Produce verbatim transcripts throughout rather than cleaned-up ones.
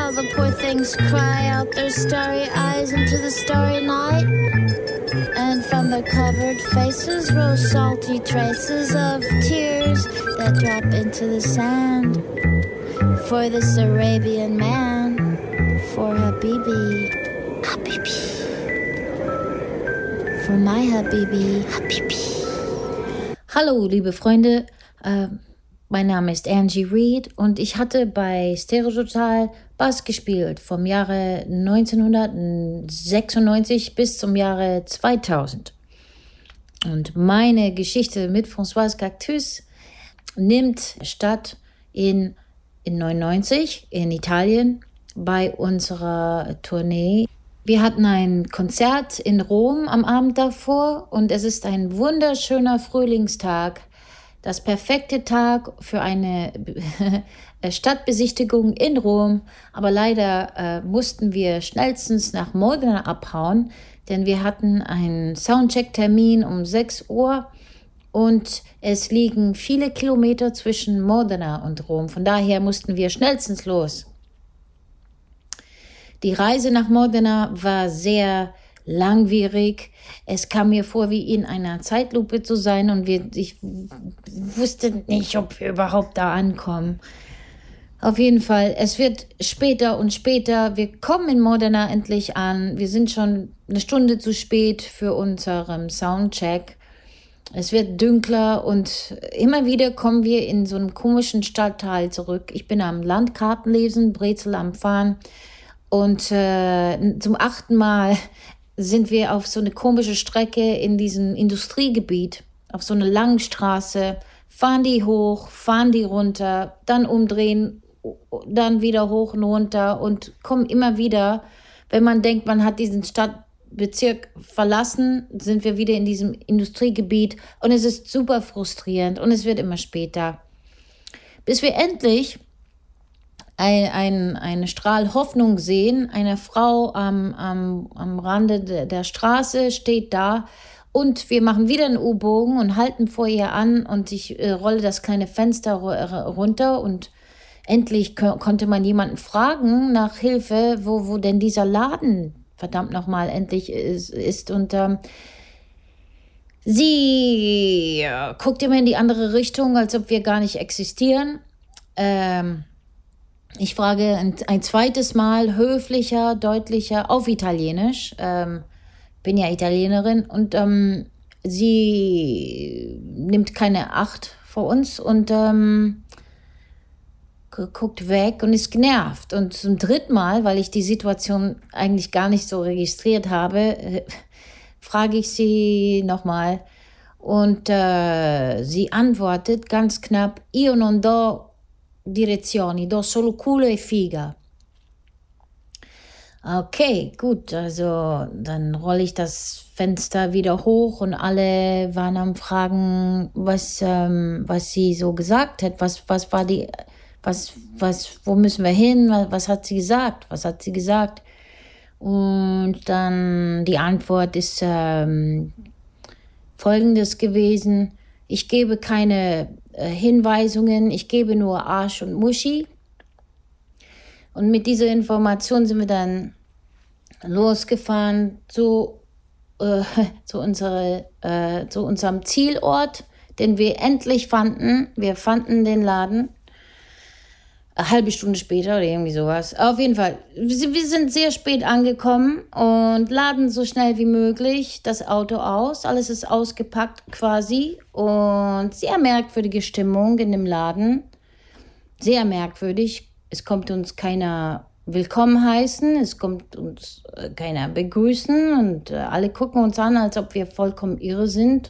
how the poor things cry out their starry eyes into the starry night. And from their covered faces roll salty traces of tears that drop into the sand. For this Arabian man, for Habibi, Habibi. For my Habibi, Habibi. Hallo, liebe Freunde. Äh, mein Name ist Angie Reed und ich hatte bei Stereo Total Bass gespielt vom Jahre neunzehnhundertsechsundneunzig bis zum Jahre zweitausend. Und meine Geschichte mit Françoise Cactus nimmt statt in, in neunundneunzig in Italien bei unserer Tournee. Wir hatten ein Konzert in Rom am Abend davor und es ist ein wunderschöner Frühlingstag. Das perfekte Tag für eine Stadtbesichtigung in Rom. Aber leider äh, mussten wir schnellstens nach Modena abhauen, denn wir hatten einen Soundcheck-Termin um sechs Uhr und es liegen viele Kilometer zwischen Modena und Rom. Von daher mussten wir schnellstens los. Die Reise nach Modena war sehr langwierig. Es kam mir vor, wie in einer Zeitlupe zu sein und wir, ich wusste nicht, ob wir überhaupt da ankommen. Auf jeden Fall, es wird später und später. Wir kommen in Modena endlich an. Wir sind schon eine Stunde zu spät für unseren Soundcheck. Es wird dunkler und immer wieder kommen wir in so einem komischen Stadtteil zurück. Ich bin am Landkarten lesen, Brezel am Fahren und äh, zum achten Mal sind wir auf so eine komische Strecke in diesem Industriegebiet, auf so eine Langstraße, fahren die hoch, fahren die runter, dann umdrehen, dann wieder hoch und runter und kommen immer wieder, wenn man denkt, man hat diesen Stadtbezirk verlassen, sind wir wieder in diesem Industriegebiet und es ist super frustrierend und es wird immer später. Bis wir endlich Ein, ein, eine Strahl Hoffnung sehen. Eine Frau am, am, am Rande de, der Straße steht da und wir machen wieder einen U-Bogen und halten vor ihr an und ich äh, rolle das kleine Fenster runter und endlich ko- konnte man jemanden fragen nach Hilfe, wo, wo denn dieser Laden verdammt nochmal endlich ist, ist. Und ähm, sie äh, guckt immer in die andere Richtung, als ob wir gar nicht existieren. Ähm, Ich frage ein, ein zweites Mal höflicher, deutlicher, auf Italienisch. Ähm, bin ja Italienerin und ähm, sie nimmt keine Acht vor uns und ähm, gu- guckt weg und ist genervt. Und zum dritten Mal, weil ich die Situation eigentlich gar nicht so registriert habe, äh, frage ich sie nochmal und äh, sie antwortet ganz knapp: Io non do direzioni, do solo culo e figa. Okay, gut, also dann rolle ich das Fenster wieder hoch und alle waren am Fragen, was, ähm, was sie so gesagt hat, was, was war die, was, was, wo müssen wir hin, was, was hat sie gesagt, was hat sie gesagt? Und dann die Antwort ist ähm, folgendes gewesen: Ich gebe keine äh, Hinweisungen, ich gebe nur Arsch und Muschi. Und mit dieser Information sind wir dann losgefahren zu, äh, zu, unsere, äh, zu unserem Zielort, den wir endlich fanden. Wir fanden den Laden. Eine halbe Stunde später oder irgendwie sowas. Auf jeden Fall, wir sind sehr spät angekommen und laden so schnell wie möglich das Auto aus. Alles ist ausgepackt quasi und sehr merkwürdige Stimmung in dem Laden. Sehr merkwürdig. Es kommt uns keiner willkommen heißen, es kommt uns keiner begrüßen und alle gucken uns an, als ob wir vollkommen irre sind.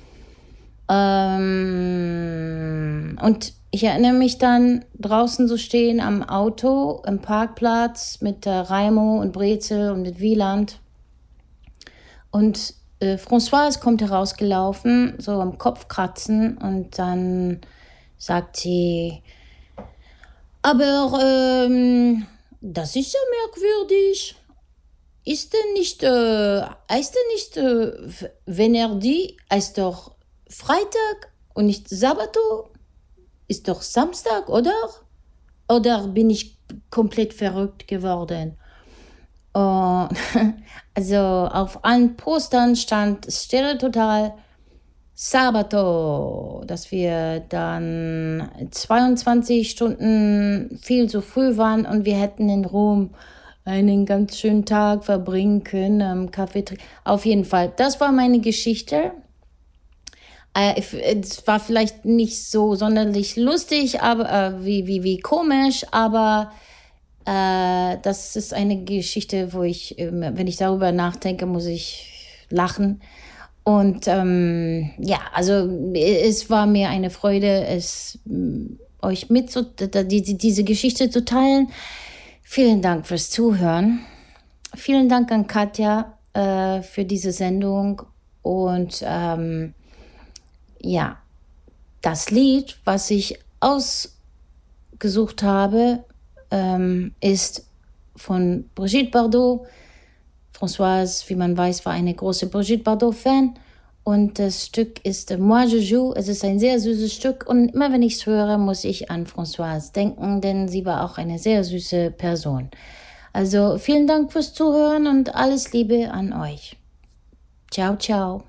Ähm, und ich erinnere mich dann, draußen zu stehen am Auto, im Parkplatz mit äh, Raimo und Brezel und mit Wieland. Und äh, Françoise kommt herausgelaufen, so am Kopf kratzen und dann sagt sie: Aber ähm, das ist ja merkwürdig. Ist denn nicht, äh, heißt denn nicht äh, Venerdì, heißt doch Freitag und nicht Sabato? Ist doch Samstag, oder? oder bin ich komplett verrückt geworden? Und also auf allen Postern stand Stereo Total Sabato, dass wir dann zweiundzwanzig Stunden viel zu früh waren und wir hätten in Rom einen ganz schönen Tag verbringen können am Café. Auf jeden Fall, das war meine Geschichte. Äh, es war vielleicht nicht so sonderlich lustig, aber äh, wie, wie, wie komisch, aber äh, das ist eine Geschichte, wo ich, äh, wenn ich darüber nachdenke, muss ich lachen. Und ähm, ja, also es war mir eine Freude, es euch mit so, die, diese Geschichte zu teilen. Vielen Dank fürs Zuhören. Vielen Dank an Katja äh, für diese Sendung. Und ähm, ja, das Lied, was ich ausgesucht habe, ähm, ist von Brigitte Bardot. Françoise, wie man weiß, war eine große Brigitte Bardot-Fan. Und das Stück ist Moi je joue. Es ist ein sehr süßes Stück. Und immer wenn ich es höre, muss ich an Françoise denken, denn sie war auch eine sehr süße Person. Also vielen Dank fürs Zuhören und alles Liebe an euch. Ciao, ciao.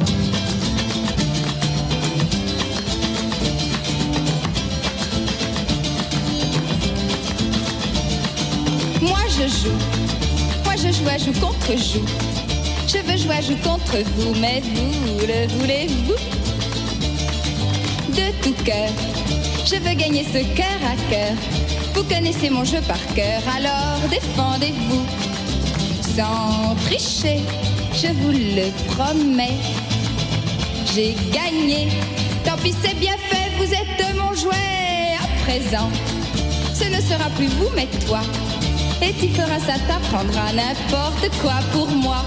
Moi je joue. Je joue à joue contre joue. Je veux jouer à joue contre vous, mais vous le voulez-vous? De tout cœur, je veux gagner ce cœur à cœur. Vous connaissez mon jeu par cœur, alors défendez-vous. Sans tricher, je vous le promets. J'ai gagné, tant pis c'est bien fait, vous êtes mon jouet. À présent, ce ne sera plus vous mais toi. Et tu feras ça, t'apprendras n'importe quoi pour moi.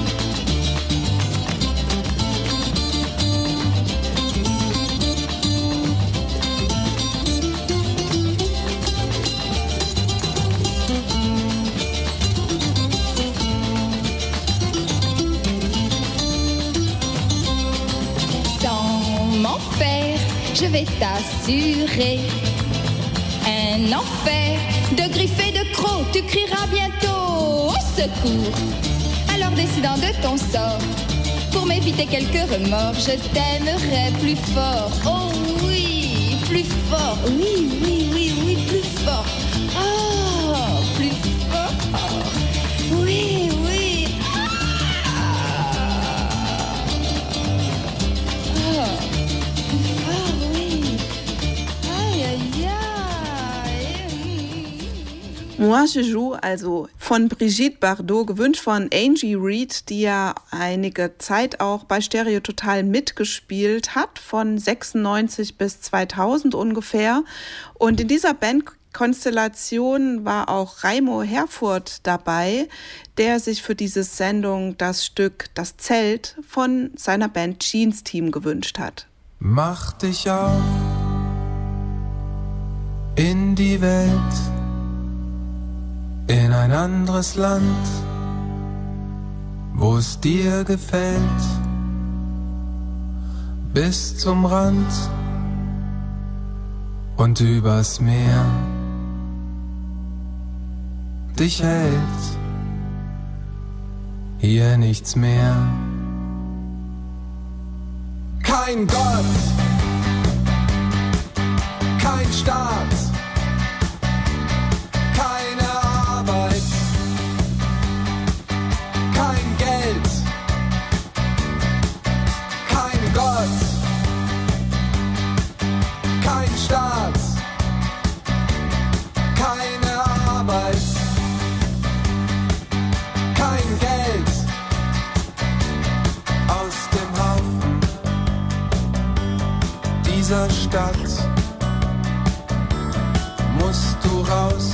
Sans m'en faire, je vais t'assurer un enfer de griffes et de crocs, tu crieras bientôt au secours. Alors décidant de ton sort, pour m'éviter quelques remords, je t'aimerai plus fort. Oh oui, plus fort. Oui, oui, oui, oui, plus fort. Oh, plus fort. Oui, oui. Ah. Oh, plus fort, oui. Aïe, aïe, aïe. Moi je joue, also von Brigitte Bardot, gewünscht von Angie Reid, die ja einige Zeit auch bei Stereo Total mitgespielt hat, von sechsundneunzig bis zweitausend ungefähr. Und in dieser Bandkonstellation war auch Raimo Herfurth dabei, der sich für diese Sendung das Stück Das Zelt von seiner Band Jeans Team gewünscht hat. Mach dich auf in die Welt, in ein anderes Land, wo es dir gefällt, bis zum Rand und übers Meer dich hält hier nichts mehr. Kein Gott, kein Staat, keine Arbeit, kein Geld, kein Gott, kein Staat, keine Arbeit, kein Geld. Aus dem Haufen dieser Stadt musst du raus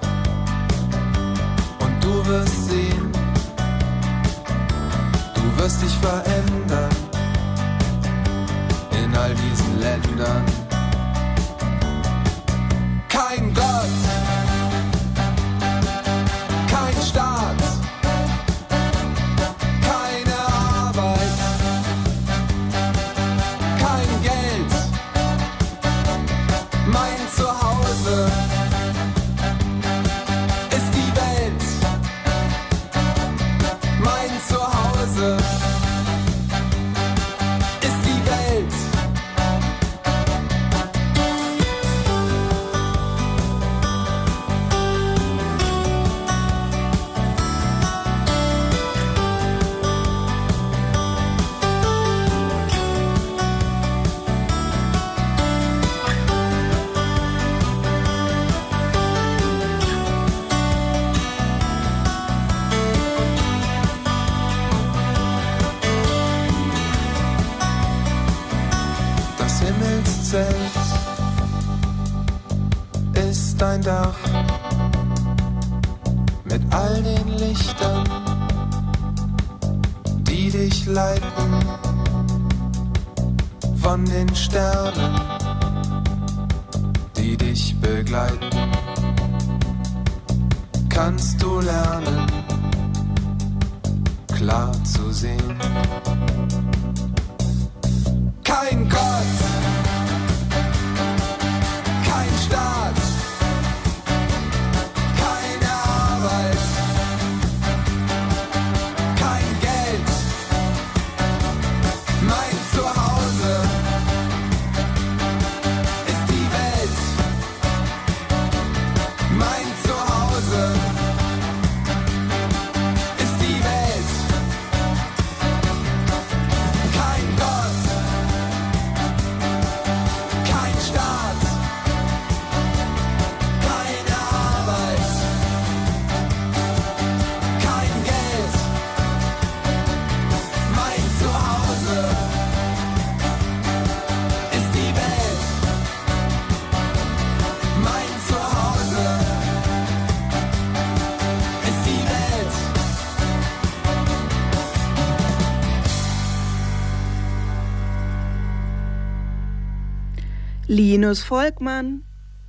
und du wirst sehen, du wirst dich verändern in all diesen Ländern. Kein Gott, kein Staat, keine Arbeit, kein Geld, mein Zuhause dein Dach mit all den Lichtern, die dich leiten von den Sternen, die dich begleiten. Kannst du lernen, klar zu sehen. Kein Gott, kein Staat, keine Arbeit, kein Geld, mein Zuhause ist die Welt, mein Zuhause ist die Welt. Kein Gott, kein Staat, keine Arbeit, kein Geld, mein Zuhause ist die Welt, mein Zuhause ist die Welt. Linus Volkmann.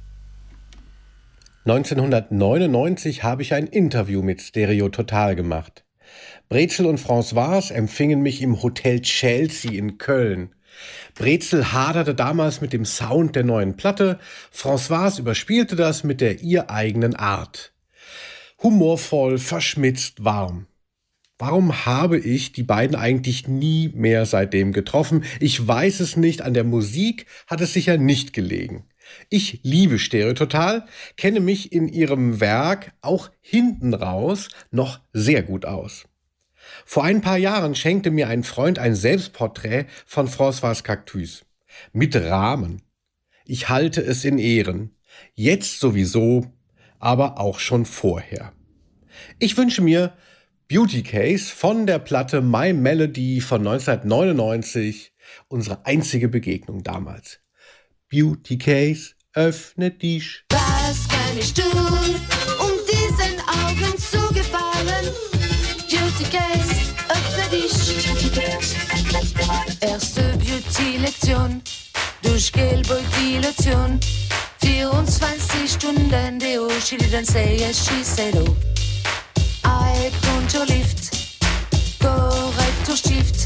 neunzehnhundertneunundneunzig habe ich ein Interview mit Stereo Total gemacht. Brezel und Françoise empfingen mich im Hotel Chelsea in Köln. Brezel haderte damals mit dem Sound der neuen Platte, Françoise überspielte das mit der ihr eigenen Art. Humorvoll, verschmitzt, warm. Warum habe ich die beiden eigentlich nie mehr seitdem getroffen? Ich weiß es nicht, an der Musik hat es sicher nicht gelegen. Ich liebe Stereo Total, kenne mich in ihrem Werk auch hinten raus noch sehr gut aus. Vor ein paar Jahren schenkte mir ein Freund ein Selbstporträt von Françoise Cactus. Mit Rahmen. Ich halte es in Ehren. Jetzt sowieso, aber auch schon vorher. Ich wünsche mir Beauty Case von der Platte My Melody von neunzehnhundertneunundneunzig, unsere einzige Begegnung damals. Beauty Case, öffne dich. Was kann ich tun, um diesen Augen zu gefallen? Beauty Case, öffne dich. Erste Beauty-Lektion, durch Gelbeut-Lotion. vierundzwanzig Stunden Deo, she didn't say yes, she said oh. Eye-Konto-Lift, Korrekturstift,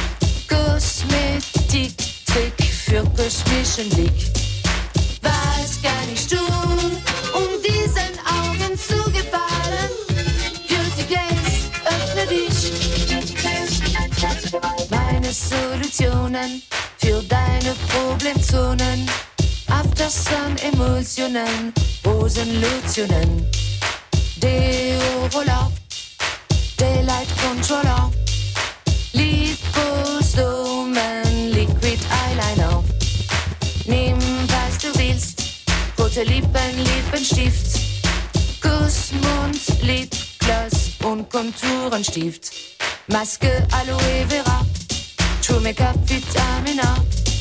Kosmetik-Trick für kosmischen Blick. Was kann ich tun, um diesen Augen zu gefallen? Beauty Case, öffne dich. Meine Solutionen für deine Problemzonen. Aftersun-Emulsionen, Rosenlotionen. Deo-Roller, Daylight Controller, Liposomen, Liquid Eyeliner. Nimm, was du willst, rote Lippen, Lippenstift, Kussmund, Lipgloss und Konturenstift. Maske, Aloe Vera, True Make-up, Vitamin A,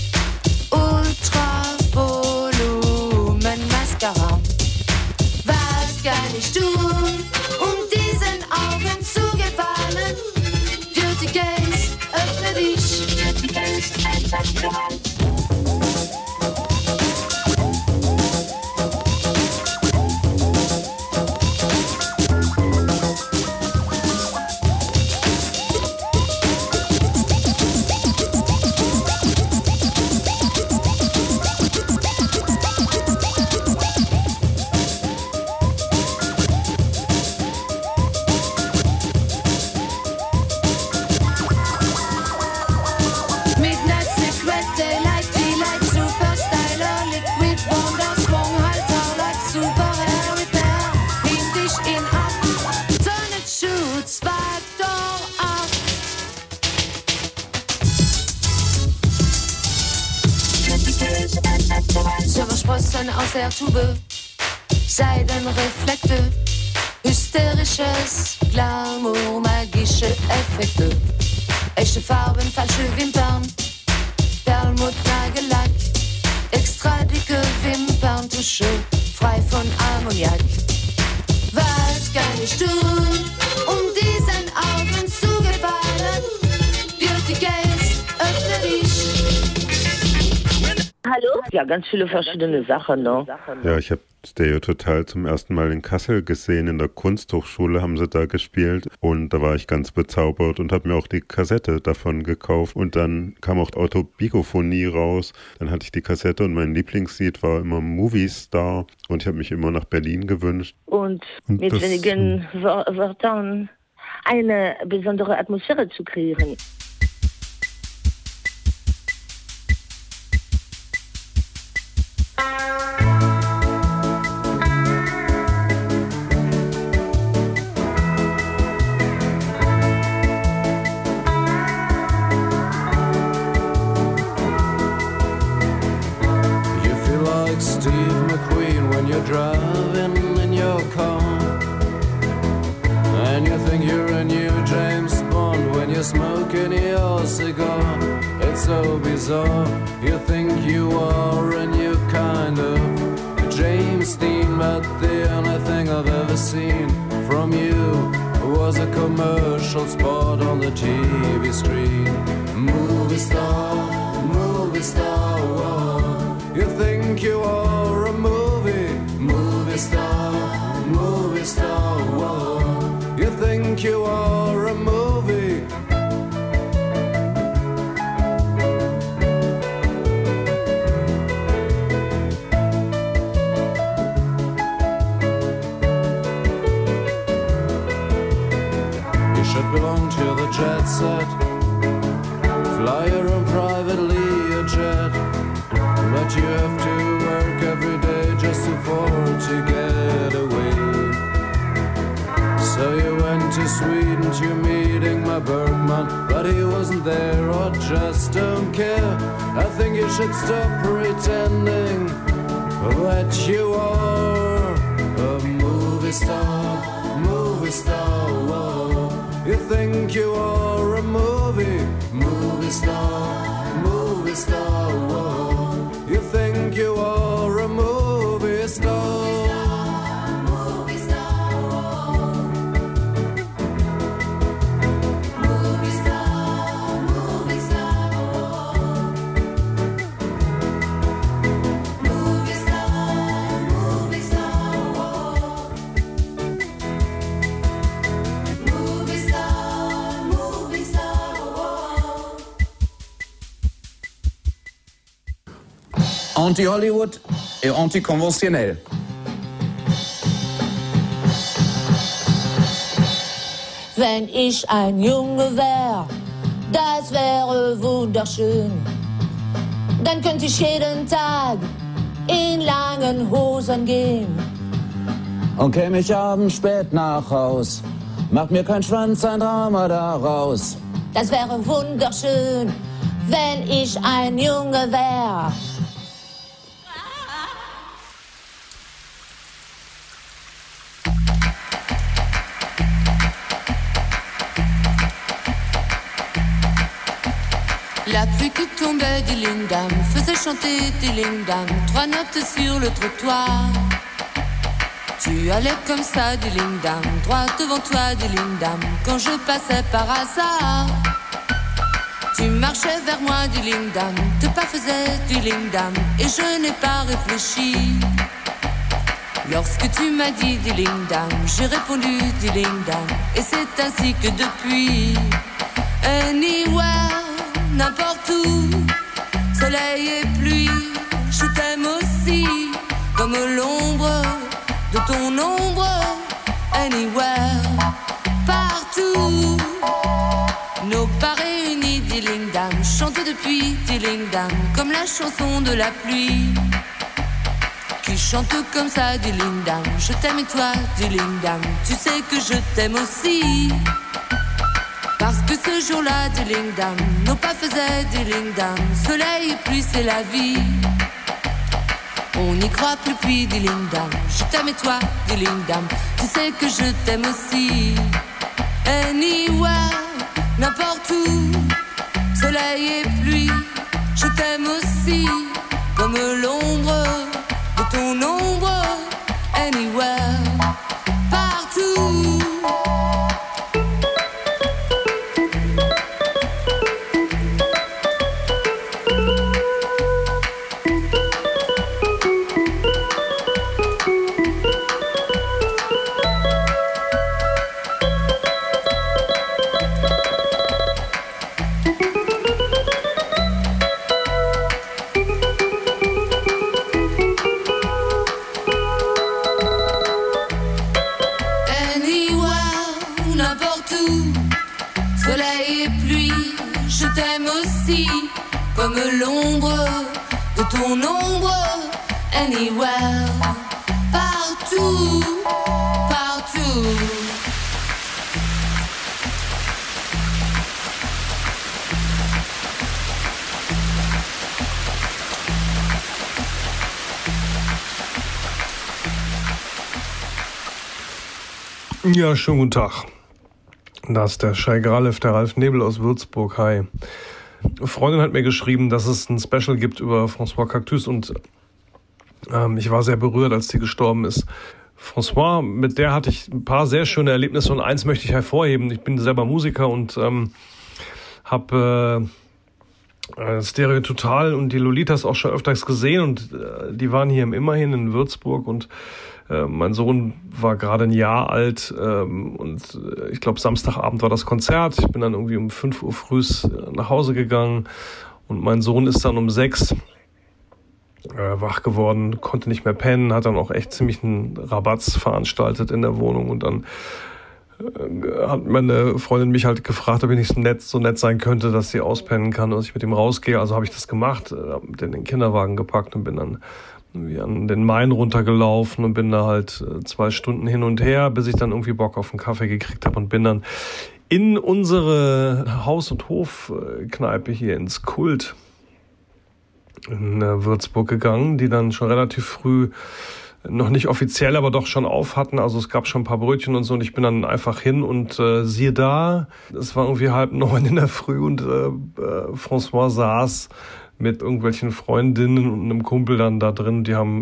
Ultra-Volumen, Mascara. Was kann ich tun, um diesen Augen zu gefallen? Beauty Case, öffne dich. Sommersprossen aus der Tube, Seidenreflekte, hysterisches Glamour, magische Effekte, echte Farben, falsche Wimpern, Perlmutt, Nagellack, extra dicke Wimperntusche, frei von Ammoniak. Was kann ich tun, um diesen Augen zu gefallen? Beauty Gates, öffne dich. Hallo? Ja, ganz viele verschiedene Sachen, ne? Ja, ich habe Stereo Total zum ersten Mal in Kassel gesehen. In der Kunsthochschule haben sie da gespielt und da war ich ganz bezaubert und habe mir auch die Kassette davon gekauft. Und dann kam auch Autobikophonie raus. Dann hatte ich die Kassette und mein Lieblingslied war immer Movie Star und ich habe mich immer nach Berlin gewünscht. Und, und mit wenigen Wörtern eine besondere Atmosphäre zu kreieren. Driving in your car, and you think you're a new James Bond when you're smoking your cigar. It's so bizarre, you think you are a new kind of James Dean, but the only thing I've ever seen from you was a commercial spot on the T V screen. Movie star, movie star, whoa. You think you are a movie Movie star, movie star, whoa. You think you are a movie. You should belong to the jet set, fly your own privately a jet, but you have to work every day just to afford to get away. So you went to Sweden to meeting my Bergman, but he wasn't there or just don't care. I think you should stop pretending that you are a movie star, movie star, whoa. You think you are a movie, movie star, movie star, whoa. You think you are a movie star. Movie star, movie star, movie star, movie star, movie star, movie star, movie star. Anti-Hollywood et anti-konventionell. Wenn ich ein Junge wär, das wäre wunderschön. Dann könnte ich jeden Tag in langen Hosen gehen. Und käme ich abends spät nach Haus, macht mir kein Schwanz ein Drama daraus. Das wäre wunderschön, wenn ich ein Junge wär. La pluie qui tombait du Lindam faisait chanter du Lindam, trois notes sur le trottoir. Tu allais comme ça du Lindam, droit devant toi du Lindam, quand je passais par hasard. Tu marchais vers moi du Lindam, te pas faisais du Lindam, et je n'ai pas réfléchi. Lorsque tu m'as dit du Lindam, j'ai répondu du Lindam, et c'est ainsi que depuis, anywhere, n'importe où, soleil et pluie, je t'aime aussi, comme l'ombre de ton ombre, anywhere, partout. Nos pas réunis, Dillingdam, chantent depuis Dillingdam, comme la chanson de la pluie, qui chante comme ça, Dillingdam, je t'aime et toi, Dillingdam, tu sais que je t'aime aussi. Parce que ce jour-là, Dillingdam, nos pas faisaient Dillingdam, soleil et pluie, c'est la vie. On n'y croit plus, puis Dillingdam, je t'aime et toi, Dillingdam, tu sais que je t'aime aussi. Anywhere, n'importe où, soleil et pluie, je t'aime aussi, comme l'ombre de ton ombre, anywhere, partout. Comme l'ombre de ton ombre, anywhere, partout, partout. Ja, schönen guten Tag. Das ist der Shai Gralev, der Ralf Nebel aus Würzburg. Hi. Eine Freundin hat mir geschrieben, dass es ein Special gibt über François Cactus und ähm, ich war sehr berührt, als die gestorben ist. François, mit der hatte ich ein paar sehr schöne Erlebnisse und eins möchte ich hervorheben. Ich bin selber Musiker und ähm, habe äh, Stereo Total und die Lolitas auch schon öfters gesehen und äh, die waren hier im Immerhin in Würzburg und äh, mein Sohn war gerade ein Jahr alt ähm, und äh, ich glaube Samstagabend war das Konzert. Ich bin dann irgendwie um fünf Uhr früh nach Hause gegangen und mein Sohn ist dann um sechs äh, wach geworden, konnte nicht mehr pennen, hat dann auch echt ziemlich einen Rabatz veranstaltet in der Wohnung und dann äh, hat meine Freundin mich halt gefragt, ob ich nicht so nett, so nett sein könnte, dass sie auspennen kann und ich mit ihm rausgehe. Also habe ich das gemacht, äh, hab den in den Kinderwagen gepackt und bin dann wie an den Main runtergelaufen und bin da halt zwei Stunden hin und her, bis ich dann irgendwie Bock auf einen Kaffee gekriegt habe und bin dann in unsere Haus- und Hofkneipe hier ins Kult in Würzburg gegangen, die dann schon relativ früh noch nicht offiziell, aber doch schon auf hatten. Also es gab schon ein paar Brötchen und so und ich bin dann einfach hin und äh, siehe da, es war irgendwie halb neun in der Früh und äh, äh, François saß mit irgendwelchen Freundinnen und einem Kumpel dann da drin, die haben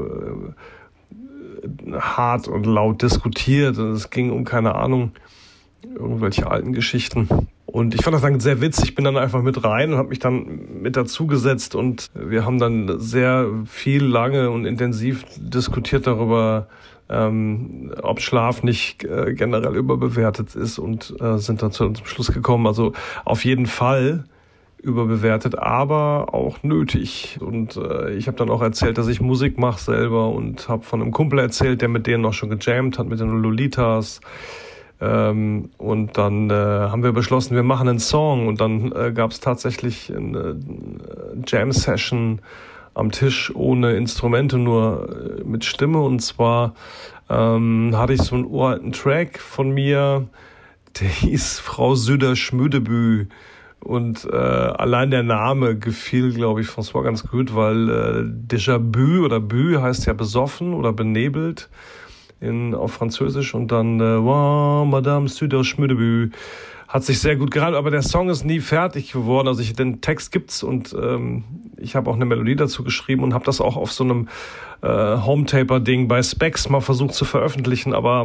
äh, hart und laut diskutiert. Es ging um, keine Ahnung, irgendwelche alten Geschichten. Und ich fand das dann sehr witzig. Ich bin dann einfach mit rein und habe mich dann mit dazugesetzt und wir haben dann sehr viel, lange und intensiv diskutiert darüber, ähm, ob Schlaf nicht äh, generell überbewertet ist und äh, sind dann zum Schluss gekommen. Also auf jeden Fall überbewertet, aber auch nötig. Und äh, ich habe dann auch erzählt, dass ich Musik mache selber und habe von einem Kumpel erzählt, der mit denen auch schon gejammt hat, mit den Lolitas. Ähm, und dann äh, haben wir beschlossen, wir machen einen Song. Und dann äh, gab es tatsächlich eine Jam-Session am Tisch ohne Instrumente, nur äh, mit Stimme. Und zwar ähm, hatte ich so einen uralten Track von mir, der hieß Frau Süder-Schmüdebü. Und äh, allein der Name gefiel, glaube ich, François ganz gut, weil äh, déjà bu oder bu heißt ja besoffen oder benebelt in, auf Französisch. Und dann äh, wow, Madame Süder-Schmüdebü hat sich sehr gut gereimt, aber der Song ist nie fertig geworden. Also ich, den Text gibt's und ähm, ich habe auch eine Melodie dazu geschrieben und habe das auch auf so einem äh, Hometaper-Ding bei Specs mal versucht zu veröffentlichen, aber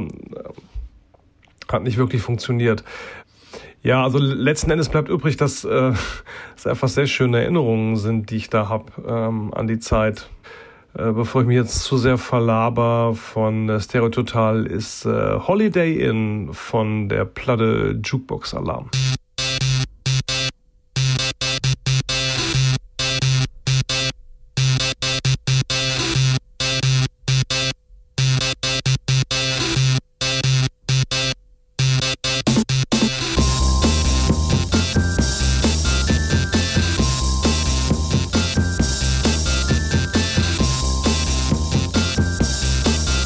äh, hat nicht wirklich funktioniert. Ja, also letzten Endes bleibt übrig, dass äh, es einfach sehr schöne Erinnerungen sind, die ich da habe ähm, an die Zeit. Äh, bevor ich mich jetzt zu sehr verlaber von äh, Stereo Total, ist äh, Holiday Inn von der Platte Jukebox Alarm.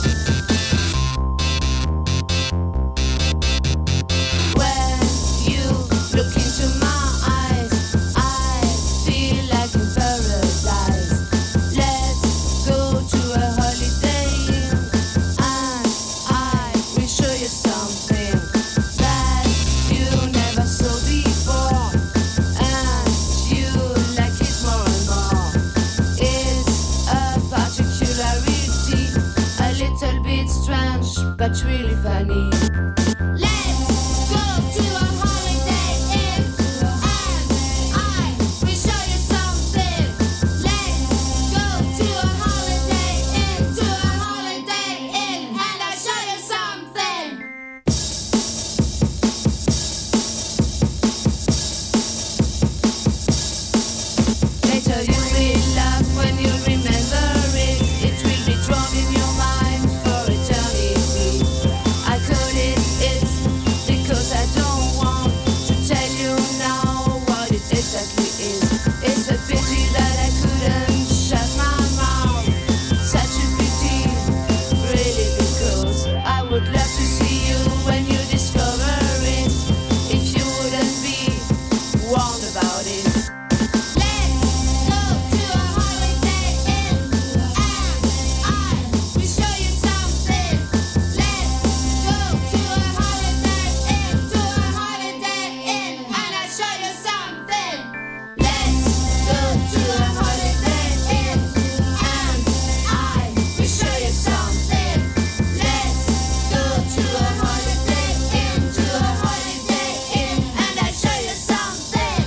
When you strange, but really funny. Let's go to a holiday in, and I will show you something. Let's go to a holiday in, to a holiday in, and I'll show you something. Later you will laugh when you remember it. It will be drawn in your mind for eternity. I call it it's because I don't want to tell you now what it exactly is. It's a pity that I couldn't shut my mouth. Such a pity, really, because I would love to see you when you discover it. If you wouldn't be warned about it. Let's go to a holiday in, and I will show you something. Let's go to a holiday in, to a holiday in, and I'll show you something. Let's go to a holiday in, and I will show you something. Let's go to a holiday in, to a holiday in, and I'll show you something.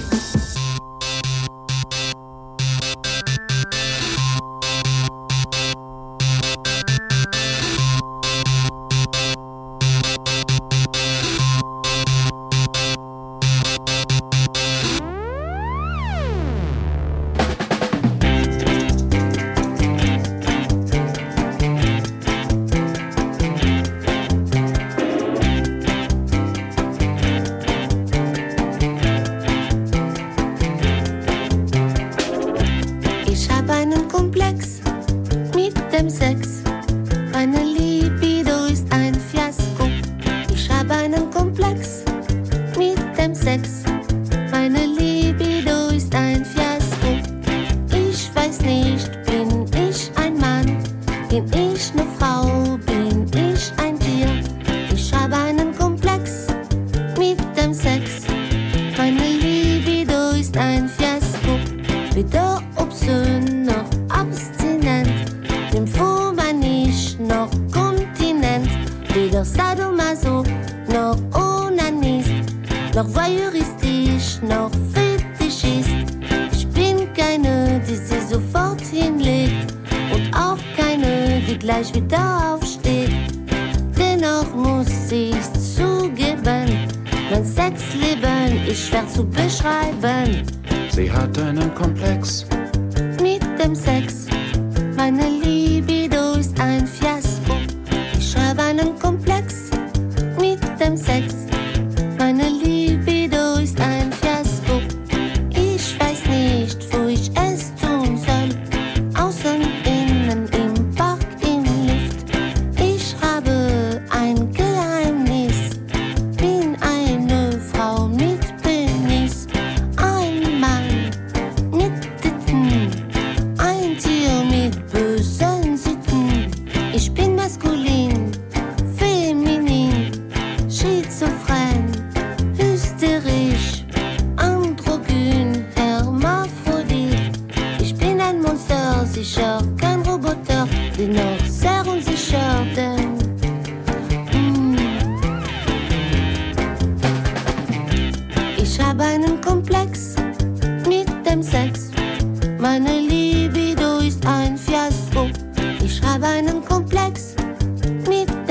Ich hab einen Komplex mit dem Sex. Meine Libido ist ein Fiasko. Ich hab einen Komplex mit dem Sex. Meine Libido ist ein Fiasko. Ich weiß nicht, bin ich ein Mann? Bin ich eine Frau? Bin ich ein Tier? Ich hab einen Komplex mit dem Sex. Meine Libido ist ein Fiasko. Weder obszön noch abstinent, nymphomanisch noch Kontinent, weder Sadomaso noch Onanist, noch voyeuristisch noch Fetischist. Ich bin keine, die sich sofort hinlegt und auch keine, die gleich wieder aufsteht. Dennoch muss ich's zugeben, mein Sexleben ist schwer zu beschreiben. Sie hat einen Komplex Mit dem Sex, meine Libido ist ein Fiasko. Ich habe einen Komplex